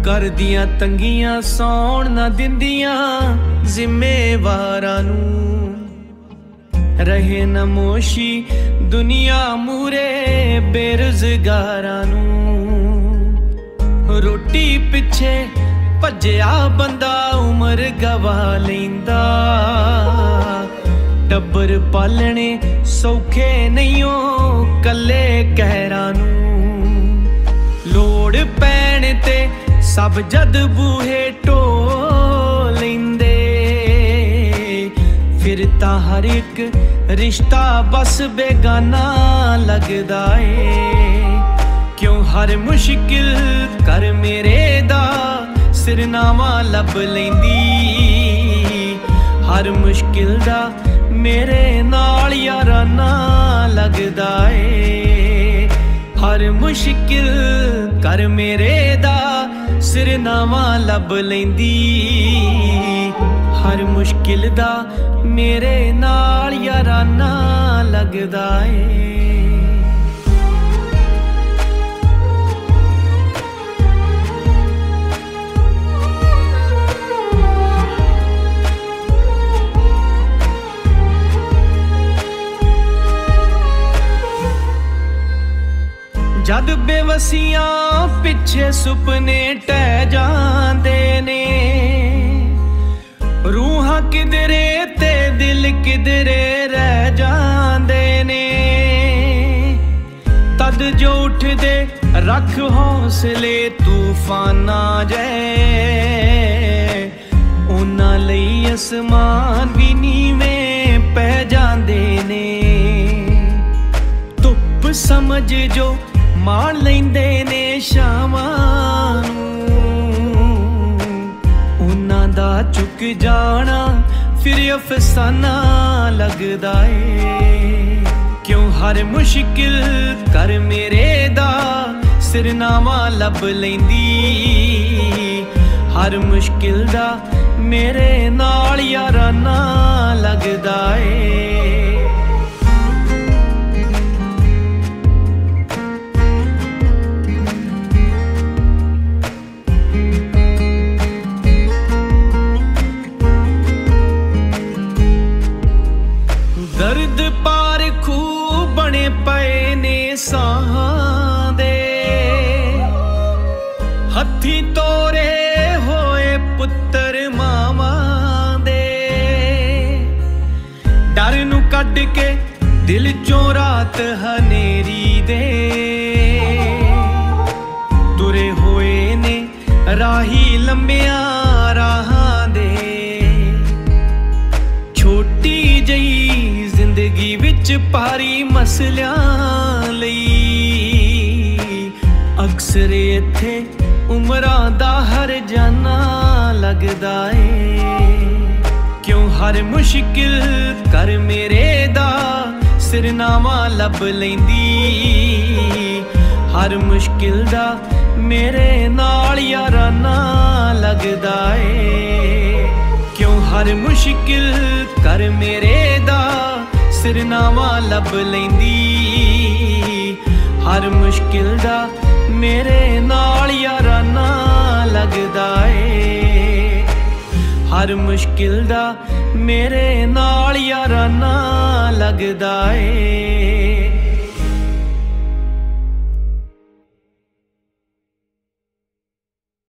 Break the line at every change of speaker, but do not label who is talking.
ਕਰਦੀਆਂ ਤੰਗੀਆਂ ਸੌਣ ਨਾ ਦਿੰਦੀਆਂ ਜ਼ਿੰਮੇਵਾਰਾਂ ਨੂੰ। ਰਹੇ ਨਮੋਸ਼ੀ ਦੁਨੀਆ ਮੂਰੇ ਬੇਰੁਜ਼ਗਾਰਾਂ ਨੂੰ। ਰੋਟੀ ਪਿੱਛੇ ਭੱਜਿਆ ਬੰਦਾ ਉਮਰ ਗਵਾ ਲੈਂਦਾ। ਟੱਬਰ ਪਾਲਣੇ ਸੌਖੇ ਨਹੀਂ ਓ ਕੱਲੇ ਕਹਿਰਾਂ ਨੂੰ। ਲੋੜ ਪੈਣ ਤੇ ਸਭ ਜਦ ਬੂਹੇ ਢੋ ਲੈਂਦੇ। ਫਿਰ ਤਾਂ ਹਰ ਇੱਕ ਰਿਸ਼ਤਾ ਬਸ ਬੇਗਾਨਾ ਲੱਗਦਾ ਏ। ਕਿਉਂ ਹਰ ਮੁਸ਼ਕਿਲ ਕਰ ਮੇਰੇ ਦਾ ਸਿਰਨਾਵਾ ਲੱਭ ਲੈਂਦੀ। ਹਰ ਮੁਸ਼ਕਿਲ ਦਾ ਮੇਰੇ ਨਾਲ ਯਾਰਾਨਾ ਲੱਗਦਾ ਏ। ਹਰ ਮੁਸ਼ਕਿਲ ਕਰ ਮੇਰੇ ਦਾ ਸਿਰਨਾਵਾ ਲੱਭ ਲੈਂਦੀ। ਹਰ ਮੁਸ਼ਕਿਲ ਦਾ ਮੇਰੇ ਨਾਲ ਯਾਰਾਨਾ ਲੱਗਦਾ ਏ। ਜਦ ਬੇਵਸੀਆਂ ਪਿੱਛੇ ਸੁਪਨੇ ਟਹਿ ਜਾਂਦੇ ਨੇ। ਰੂਹਾਂ ਕਿਧਰੇ ਤੇ ਦਿਲ ਕਿਧਰੇ ਰਹਿ ਜਾਂਦੇ ਨੇ। ਤਦ ਜੋ ਉੱਠਦੇ ਰੱਖ ਹੌਸਲੇ ਤੂਫਾਨਾਂ ਜੈ। ਉਹਨਾਂ ਲਈ ਅਸਮਾਨ ਵੀ ਨੀਵੇਂ ਪੈ ਜਾਂਦੇ ਨੇ। ਧੁੱਪ ਸਮਝ ਜੋ ਮਾਣ ਲੈਂਦੇ ਨੇ ਸ਼ਾਮਾਂ ਨੂੰ। ਉਹਨਾਂ ਦਾ ਚੁੱਕ ਜਾਣਾ ਫਿਰ ਅਫਸਾਨਾ ਲੱਗਦਾ ਏ। ਕਿਉਂ ਹਰ ਮੁਸ਼ਕਿਲ ਕਰ ਮੇਰੇ ਦਾ ਸਿਰਨਾਵਾ ਲੱਭ ਲੈਂਦੀ। ਹਰ ਮੁਸ਼ਕਿਲ ਦਾ ਮੇਰੇ ਨਾਲ ਯਾਰਾਨਾ ਲੱਗਦਾ ਏ। ਦਰਦ ਪਾਰਖੂ ਬਣੇ ਪਏ ਨੇ ਸਾਹਾਂ ਦੇ। ਹੱਥੀਂ ਤੋਰੇ ਹੋਏ ਪੁੱਤਰ ਮਾਵਾਂ ਦੇ। ਡਰ ਨੂੰ ਕੱਢ ਕੇ ਦਿਲ ਚੋਂ ਰਾਤ ਹਨੇਰੀ ਦੇ। ਤੁਰੇ ਹੋਏ ਨੇ ਰਾਹੀ ਲੰਮਿਆਂ ਰਾਹਾਂ ਦੇ। ਛੋਟੀ ਜਿਹੀ ਜ਼ਿੰਦਗੀ ਵਿੱਚ ਭਾਰੀ ਮਸਲਿਆਂ ਲਈ। ਅਕਸਰ ਇੱਥੇ ਉਮਰਾਂ ਦਾ ਹਰ ਜਾਨਾ ਲੱਗਦਾ ਏ। ਕਿਉਂ ਹਰ ਮੁਸ਼ਕਿਲ ਕਰ ਮੇਰੇ ਦਾ ਸਿਰਨਾਵਾ ਲੱਭ ਲੈਂਦੀ। ਹਰ ਮੁਸ਼ਕਿਲ ਦਾ ਮੇਰੇ ਨਾਲ ਯਾਰਾਨਾ ਲੱਗਦਾ ਏ। ਕਿਉਂ ਹਰ ਮੁਸ਼ਕਿਲ ਕਰ ਮੇਰੇ ਦਾ ਸਿਰਨਾਵਾ ਲੱਭ ਲੈਂਦੀ। ਹਰ ਮੁਸ਼ਕਿਲ ਦਾ ਮੇਰੇ ਨਾਲ ਯਾਰਾਨਾ ਲੱਗਦਾ ਏ। ਹਰ ਮੁਸ਼ਕਿਲ ਦਾ ਮੇਰੇ ਨਾਲ ਯਾਰਾਨਾ ਲੱਗਦਾ ਏ।